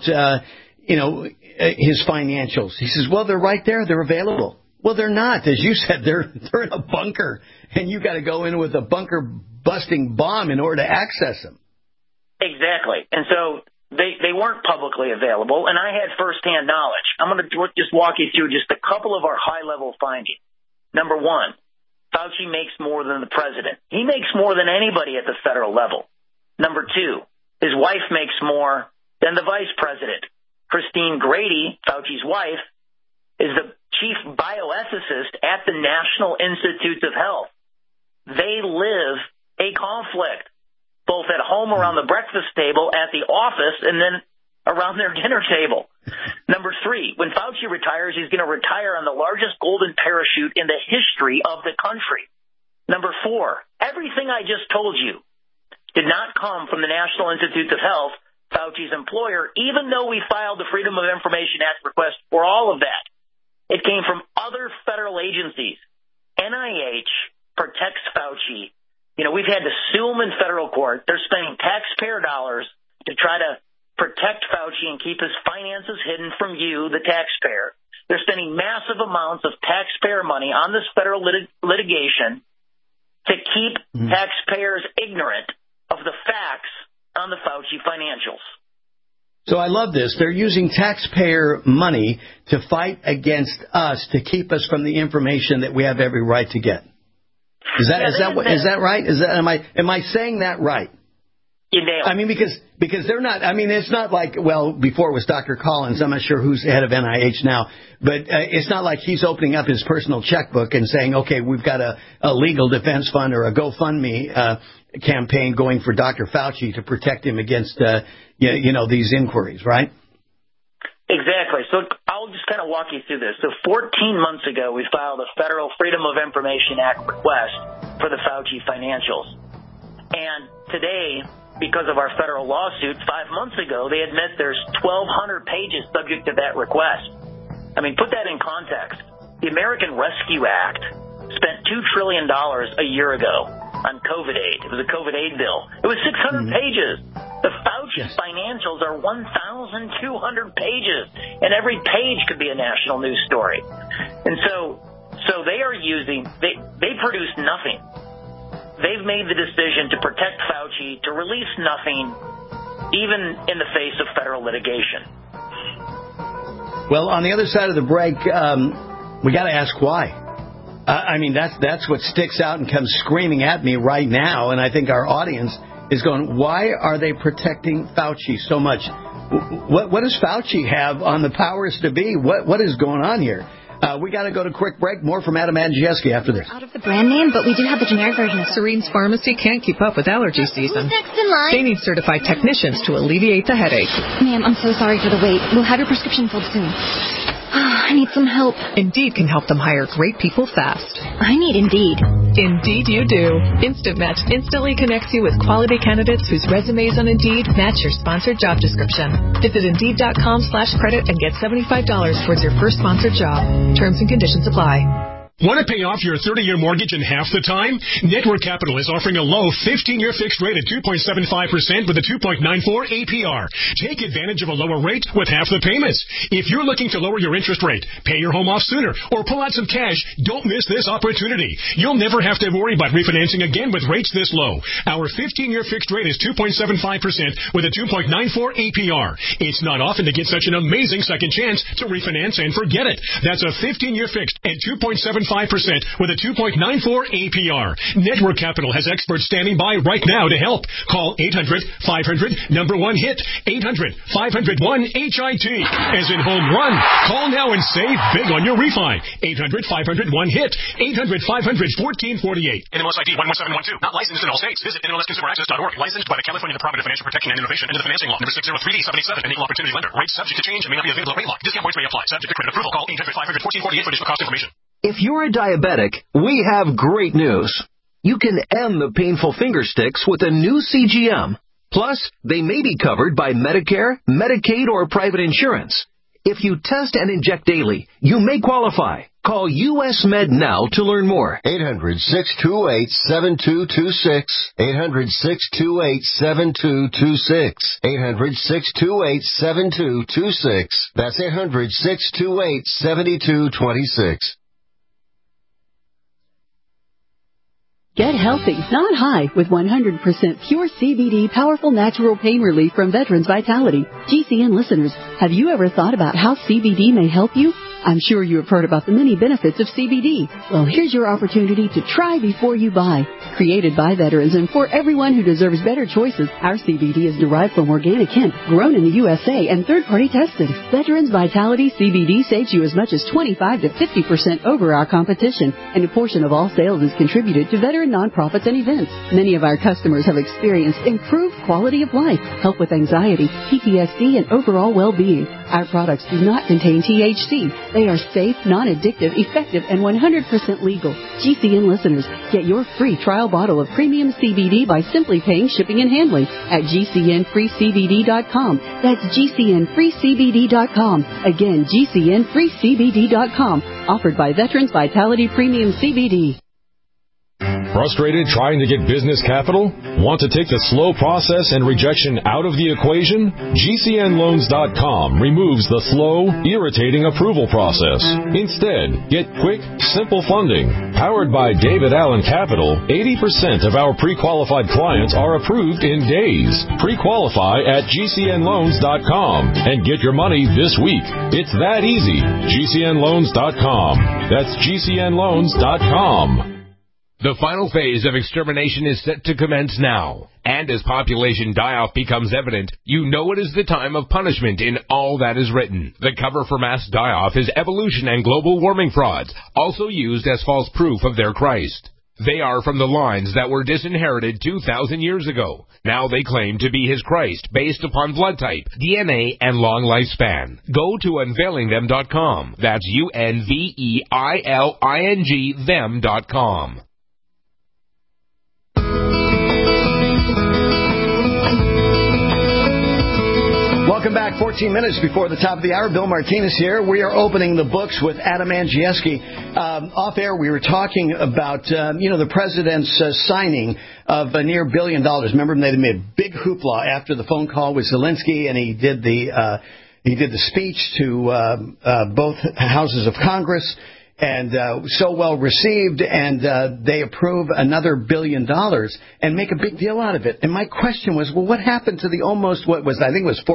his financials, he says, well, they're right there. They're available. Well, they're not. As you said, they're in a bunker, and you got to go in with a bunker-busting bomb in order to access them. Exactly. And so they weren't publicly available, and I had firsthand knowledge. I'm going to just walk you through just a couple of our high-level findings. Number one, Fauci makes more than the president. He makes more than anybody at the federal level. Number two, his wife makes more than the vice president. Christine Grady, Fauci's wife, is the chief bioethicist at the National Institutes of Health. They live a conflict, both at home around the breakfast table, at the office, and then around their dinner table. Number three, when Fauci retires, he's going to retire on the largest golden parachute in the history of the country. Number four, everything I just told you did not come from the National Institutes of Health, Fauci's employer, even though we filed the Freedom of Information Act request for all of that. It came from other federal agencies. NIH protects Fauci. You know, we've had to sue them in federal court. They're spending taxpayer dollars to try to protect Fauci and keep his finances hidden from you, the taxpayer. They're spending massive amounts of taxpayer money on this federal litigation to keep taxpayers ignorant of the facts on the Fauci financials. So I love this. They're using taxpayer money to fight against us to keep us from the information that we have every right to get. Is that right? Am I saying that right? You nailed it. I mean, because they're not. I mean, it's not like, well, before it was Dr. Collins. I'm not sure who's head of NIH now, but it's not like he's opening up his personal checkbook and saying, okay, we've got a legal defense fund or a GoFundMe campaign going for Dr. Fauci to protect him against these inquiries, right? Exactly. So I'll just kind of walk you through this. So 14 months ago, we filed a federal Freedom of Information Act request for the Fauci financials. And today, because of our federal lawsuit 5 months ago, they admit there's 1,200 pages subject to that request. I mean, put that in context. The American Rescue Act spent $2 trillion a year ago on COVID aid. It was a COVID aid bill. It was 600 pages. The Fauci financials are 1,200 pages, and every page could be a national news story. And so they are they produce nothing. They've made the decision to protect Fauci, to release nothing, even in the face of federal litigation. Well, on the other side of the break, we got to ask why. I mean, that's what sticks out and comes screaming at me right now, and I think our audience is going, why are they protecting Fauci so much? What does Fauci have on the powers to be? What is going on here? We got to go to a quick break. More from Adam Andrzejewski after this. Out of the brand name, but we do have the generic version. Serene's Pharmacy can't keep up with allergy season. Who's next in line? They need certified technicians to alleviate the headache. Ma'am, I'm so sorry for the wait. We'll have your prescription filled soon. I need some help. Indeed can help them hire great people fast. I need Indeed. Indeed you do. Instant Match instantly connects you with quality candidates whose resumes on Indeed match your sponsored job description. Visit Indeed.com/credit and get $75 towards your first sponsored job. Terms and conditions apply. Want to pay off your 30-year mortgage in half the time? Network Capital is offering a low 15-year fixed rate at 2.75% with a 2.94 APR. Take advantage of a lower rate with half the payments. If you're looking to lower your interest rate, pay your home off sooner, or pull out some cash, don't miss this opportunity. You'll never have to worry about refinancing again with rates this low. Our 15-year fixed rate is 2.75% with a 2.94 APR. It's not often to get such an amazing second chance to refinance and forget it. That's a 15-year fixed at 2.75% with a 2.94 APR. Network Capital has experts standing by right now to help. Call 800-500-1-HIT. 800-500-1-HIT. As in home run. Call now and save big on your refi. 800-500-1-HIT. 800-500-1448. NMLS ID 11712. Not licensed in all states. Visit NMLSConsumerAccess.org. Licensed by the California Department of Financial Protection and Innovation under the Financing Law. Number 603D77. An equal opportunity lender. Rates subject to change and may not be available at rate lock. Discount points may apply. Subject to credit approval. Call 800-500-1448 for additional cost information. If you're a diabetic, we have great news. You can end the painful finger sticks with a new CGM. Plus, they may be covered by Medicare, Medicaid, or private insurance. If you test and inject daily, you may qualify. Call US Med now to learn more. 800-628-7226. 800-628-7226. 800-628-7226. That's 800-628-7226. Get healthy, not high, with 100% pure CBD powerful natural pain relief from Veterans Vitality. GCN listeners, have you ever thought about how CBD may help you? I'm sure you have heard about the many benefits of CBD. Well, here's your opportunity to try before you buy. Created by veterans and for everyone who deserves better choices, our CBD is derived from organic hemp, grown in the USA and third-party tested. Veterans Vitality CBD saves you as much as 25 to 50% over our competition, and a portion of all sales is contributed to veteran nonprofits and events. Many of our customers have experienced improved quality of life, help with anxiety, PTSD, and overall well-being. Our products do not contain THC. They are safe, non-addictive, effective, and 100% legal. GCN listeners, get your free trial bottle of premium CBD by simply paying shipping and handling at GCNFreeCBD.com. That's GCNFreeCBD.com. Again, GCNFreeCBD.com. Offered by Veterans Vitality Premium CBD. Frustrated trying to get business capital? Want to take the slow process and rejection out of the equation? GCNLoans.com removes the slow, irritating approval process. Instead, get quick, simple funding. Powered by David Allen Capital, 80% of our pre-qualified clients are approved in days. Pre-qualify at GCNLoans.com and get your money this week. It's that easy. GCNLoans.com. That's GCNLoans.com. The final phase of extermination is set to commence now. And as population die-off becomes evident, you know it is the time of punishment in all that is written. The cover for mass die-off is evolution and global warming frauds, also used as false proof of their Christ. They are from the lines that were disinherited 2,000 years ago. Now they claim to be his Christ based upon blood type, DNA, and long lifespan. Go to unveilingthem.com. That's UNVEILING them.com. Welcome back. 14 minutes before the top of the hour. Bill Martinez here. We are opening the books with Adam Andrzejewski. Off air, we were talking about, the president's signing of a near $1 billion. Remember, they made a big hoopla after the phone call with Zelensky, and he did the speech to both houses of Congress. And so well received, and they approve another $1 billion and make a big deal out of it. And my question was, well, what happened to the almost I think it was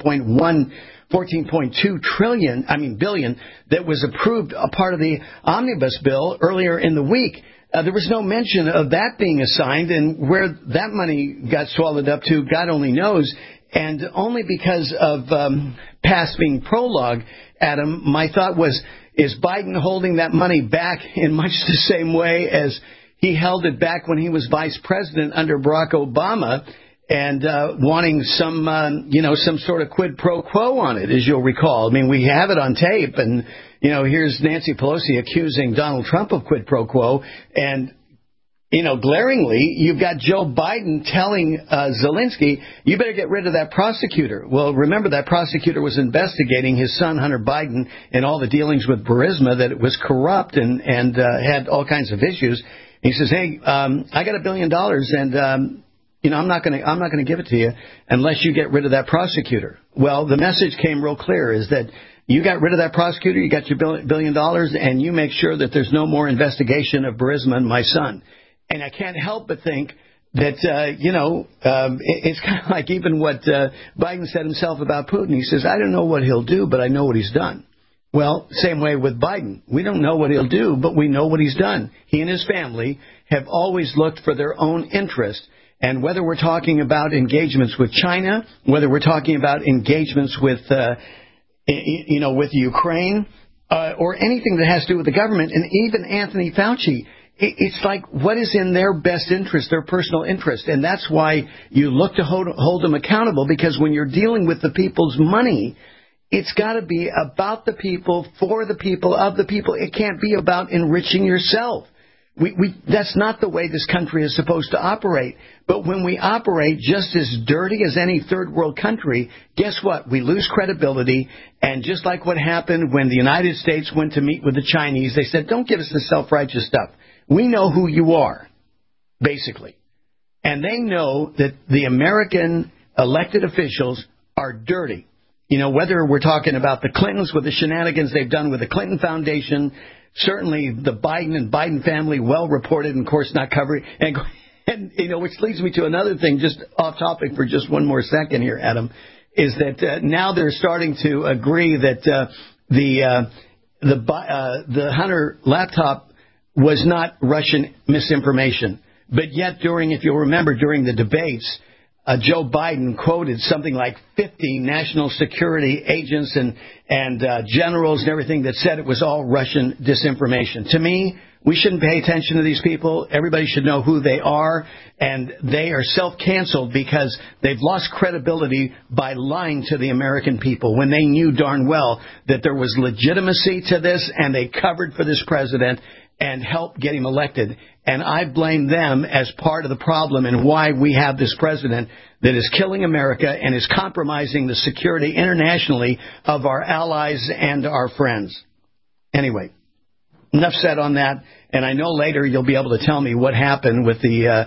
14.2 billion that was approved, a part of the omnibus bill earlier in the week? There was no mention of that being assigned, and where that money got swallowed up to, God only knows. And only because of past being prologue, Adam, my thought was, is Biden holding that money back in much the same way as he held it back when he was vice president under Barack Obama, and wanting some sort of quid pro quo on it, as you'll recall? I mean, we have it on tape, and, here's Nancy Pelosi accusing Donald Trump of quid pro quo, and glaringly, you've got Joe Biden telling Zelensky, you better get rid of that prosecutor. Well, remember, that prosecutor was investigating his son, Hunter Biden, and all the dealings with Burisma, that it was corrupt and had all kinds of issues. He says, hey, I got $1 billion, and, I'm not going to give it to you unless you get rid of that prosecutor. Well, the message came real clear, is that you got rid of that prosecutor, you got your $1 billion, and you make sure that there's no more investigation of Burisma and my son. And I can't help but think that, it's kind of like even what Biden said himself about Putin. He says, I don't know what he'll do, but I know what he's done. Well, same way with Biden. We don't know what he'll do, but we know what he's done. He and his family have always looked for their own interest. And whether we're talking about engagements with China, whether we're talking about engagements with Ukraine, or anything that has to do with the government, and even Anthony Fauci, it's like, what is in their best interest, their personal interest? And that's why you look to hold them accountable, because when you're dealing with the people's money, it's got to be about the people, for the people, of the people. It can't be about enriching yourself. That's not the way this country is supposed to operate. But when we operate just as dirty as any third world country, guess what? We lose credibility. And just like what happened when the United States went to meet with the Chinese, they said, don't give us the self-righteous stuff. We know who you are, basically. And they know that the American elected officials are dirty. Whether we're talking about the Clintons with the shenanigans they've done with the Clinton Foundation, certainly the Biden and Biden family, well reported and, of course, not covered. And which leads me to another thing, just off topic for just one more second here, Adam, is that now they're starting to agree that the Hunter laptop was not Russian misinformation. But yet, if you'll remember, during the debates, Joe Biden quoted something like 50 national security agents and generals and everything that said it was all Russian disinformation. To me, we shouldn't pay attention to these people. Everybody should know who they are, and they are self-canceled because they've lost credibility by lying to the American people when they knew darn well that there was legitimacy to this, and they covered for this president and helped get him elected. And I blame them as part of the problem and why we have this president that is killing America and is compromising the security internationally of our allies and our friends. Anyway, enough said on that. And I know later you'll be able to tell me what happened with the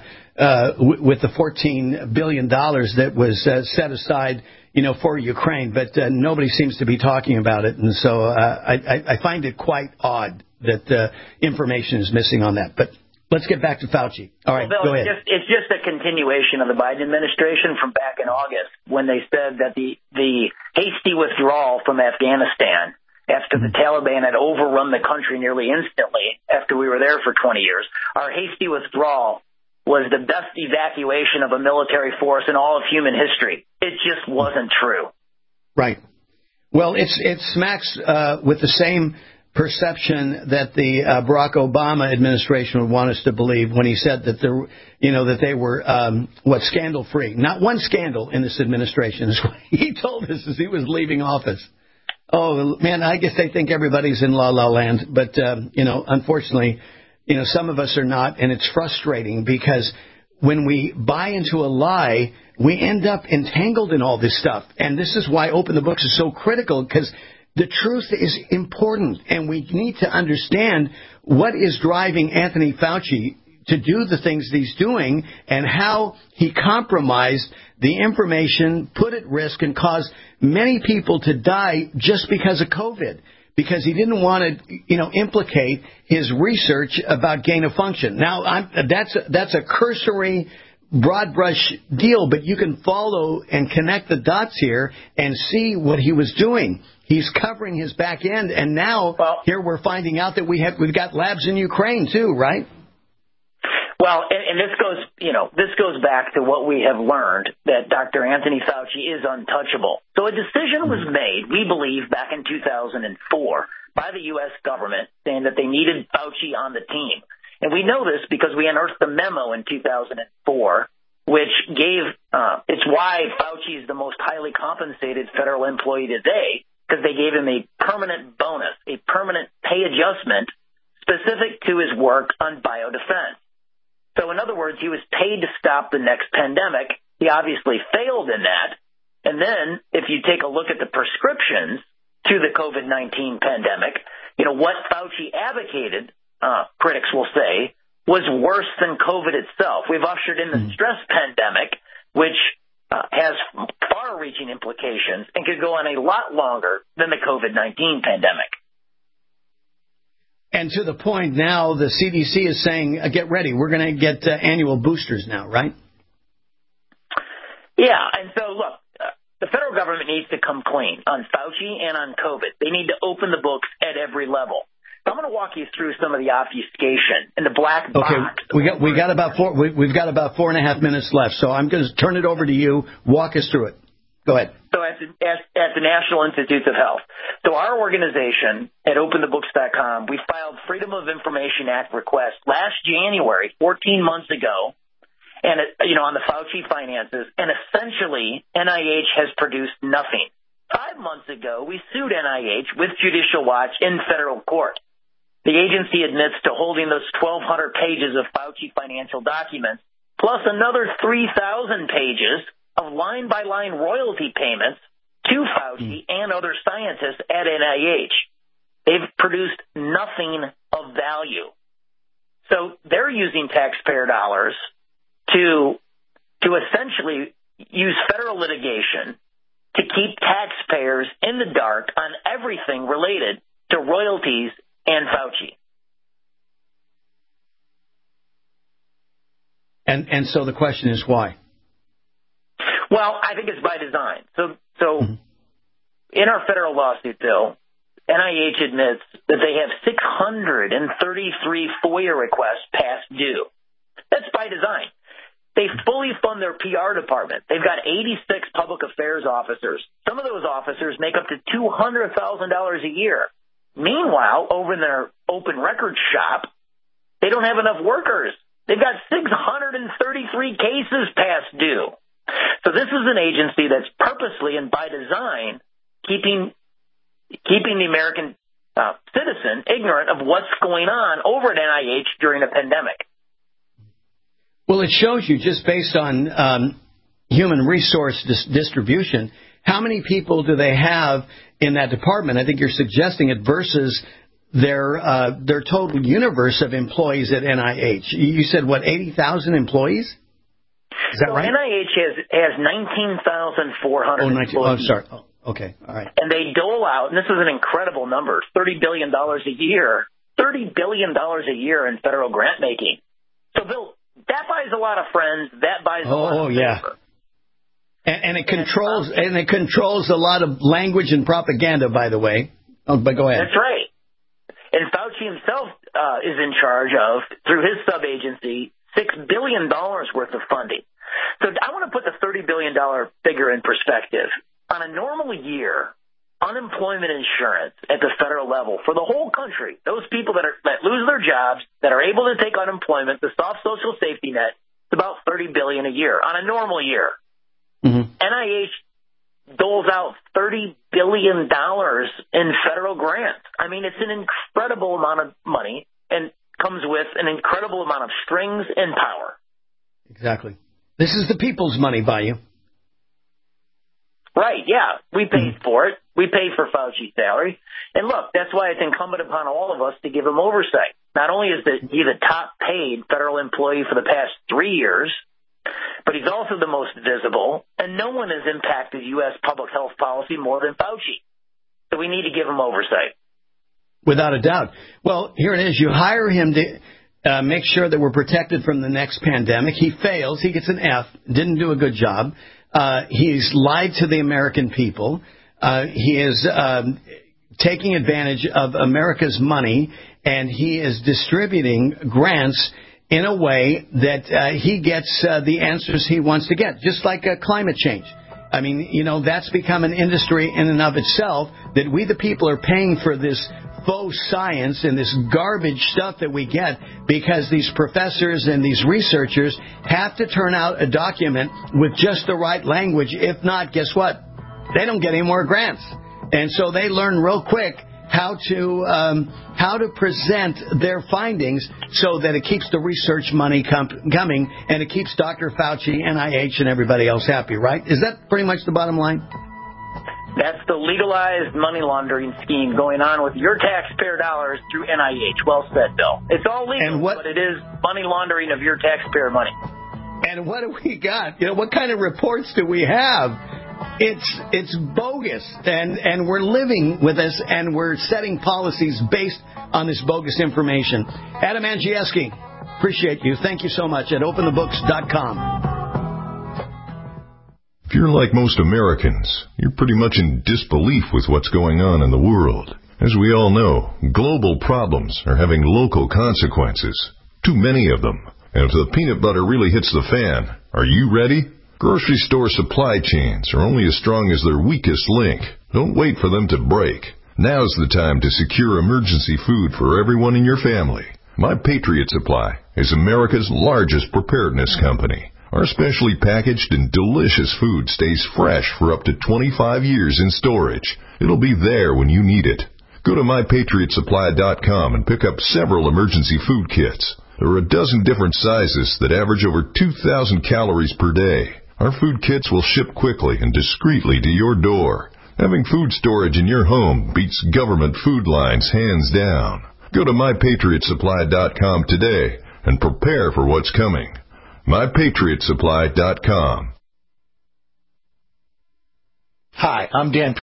$14 billion that was set aside, for Ukraine. But nobody seems to be talking about it. And so I find it quite odd that information is missing on that. But let's get back to Fauci. All right, Bill, go ahead. It's just a continuation of the Biden administration from back in August when they said that the hasty withdrawal from Afghanistan after the Taliban had overrun the country nearly instantly after we were there for 20 years, our hasty withdrawal was the best evacuation of a military force in all of human history. It just wasn't true. Right. Well, it smacks with the same perception that the Barack Obama administration would want us to believe when he said that that they were scandal free. Not one scandal in this administration is what he told us as he was leaving office. Oh man, I guess they think everybody's in la la land, but unfortunately, some of us are not, and it's frustrating because when we buy into a lie, we end up entangled in all this stuff, and this is why Open the Books is so critical, because the truth is important, and we need to understand what is driving Anthony Fauci to do the things that he's doing and how he compromised the information, put at risk, and caused many people to die just because of COVID, because he didn't want to, implicate his research about gain of function. Now, that's a cursory, broad brush deal, but you can follow and connect the dots here and see what he was doing. He's covering his back end, and now here we're finding out that we've got labs in Ukraine too, right? Well, and this goes back to what we have learned, that Dr. Anthony Fauci is untouchable. So a decision was made, we believe, back in 2004 by the U.S. government saying that they needed Fauci on the team. And we know this because we unearthed the memo in 2004, which it's why Fauci is the most highly compensated federal employee today, because they gave him a permanent bonus, a permanent pay adjustment specific to his work on biodefense. So in other words, he was paid to stop the next pandemic. He obviously failed in that. And then if you take a look at the prescriptions to the COVID-19 pandemic, what Fauci advocated, critics will say, was worse than COVID itself. We've ushered in the stress pandemic, which has far-reaching implications and could go on a lot longer than the COVID-19 pandemic. And to the point now, the CDC is saying, get ready, we're going to get annual boosters now, right? Yeah, and so, look, the federal government needs to come clean on Fauci and on COVID. They need to open the books at every level. So I'm going to walk you through some of the obfuscation and the black box. Okay, we've got about 4.5 minutes left, so I'm going to turn it over to you. Walk us through it. Go ahead. So at the National Institutes of Health. So our organization at OpenTheBooks.com, we filed Freedom of Information Act request last January, 14 months ago, and on the Fauci finances, and essentially NIH has produced nothing. 5 months ago, we sued NIH with Judicial Watch in federal court. The agency admits to holding those 1,200 pages of Fauci financial documents, plus another 3,000 pages of line-by-line royalty payments to Fauci and other scientists at NIH. They've produced nothing of value. So they're using taxpayer dollars to essentially use federal litigation to keep taxpayers in the dark on everything related to royalties and Fauci. And so the question is why? Well, I think it's by design. So in our federal lawsuit, Bill, NIH admits that they have 633 FOIA requests past due. That's by design. They fully fund their PR department. They've got 86 public affairs officers. Some of those officers make up to $200,000 a year. Meanwhile, over in their open records shop, they don't have enough workers. They've got 633 cases past due. So this is an agency that's purposely and by design keeping the American citizen ignorant of what's going on over at NIH during a pandemic. Well, it shows you, just based on human resource distribution, how many people do they have in that department? I think you're suggesting it versus their total universe of employees at NIH. You said, what, 80,000 employees? Is that right? NIH has 19,400 employees. Oh, I'm sorry. Oh, okay, all right. And they dole out, and this is an incredible number, $30 billion a year. $30 billion a year in federal grant making. So, Bill, that buys a lot of friends. That buys a lot of favor. And it controls a lot of language and propaganda, by the way. Oh, but go ahead. That's right. And Fauci himself is in charge of, through his sub-agency, $6 billion worth of funding. So I want to put the $30 billion figure in perspective. On a normal year, unemployment insurance at the federal level for the whole country, those people that lose their jobs, that are able to take unemployment, the soft social safety net, it's about $30 billion a year on a normal year. Mm-hmm. NIH doles out $30 billion in federal grants. I mean, it's an incredible amount of money and comes with an incredible amount of strings and power. Exactly. This is the people's money, Bayou. Right, yeah. We paid for it. We paid for Fauci's salary. And look, that's why it's incumbent upon all of us to give him oversight. Not only is he the top paid federal employee for the past 3 years, but he's also the most visible, and no one has impacted U.S. public health policy more than Fauci. So we need to give him oversight. Without a doubt. Well, here it is. You hire him to make sure that we're protected from the next pandemic. He fails. He gets an F. Didn't do a good job. He's lied to the American people. He is taking advantage of America's money, and he is distributing grants in a way that he gets the answers he wants to get, just like climate change. I mean, that's become an industry in and of itself, that we the people are paying for this faux science and this garbage stuff that we get because these professors and these researchers have to turn out a document with just the right language. If not, guess what? They don't get any more grants. And so they learn real quick how to present their findings so that it keeps the research money coming and it keeps Dr. Fauci, NIH, and everybody else happy, right? Is that pretty much the bottom line? That's the legalized money laundering scheme going on with your taxpayer dollars through NIH. Well said, Bill. It's all legal, but it is money laundering of your taxpayer money. And what do we got? What kind of reports do we have? It's bogus, and we're living with this, and we're setting policies based on this bogus information. Adam Andrzejewski, appreciate you. Thank you so much at openthebooks.com. If you're like most Americans, you're pretty much in disbelief with what's going on in the world. As we all know, global problems are having local consequences. Too many of them. And if the peanut butter really hits the fan, are you ready? Grocery store supply chains are only as strong as their weakest link. Don't wait for them to break. Now's the time to secure emergency food for everyone in your family. My Patriot Supply is America's largest preparedness company. Our specially packaged and delicious food stays fresh for up to 25 years in storage. It'll be there when you need it. Go to MyPatriotSupply.com and pick up several emergency food kits. There are a dozen different sizes that average over 2,000 calories per day. Our food kits will ship quickly and discreetly to your door. Having food storage in your home beats government food lines hands down. Go to MyPatriotSupply.com today and prepare for what's coming. MyPatriotSupply.com. Hi, I'm Dan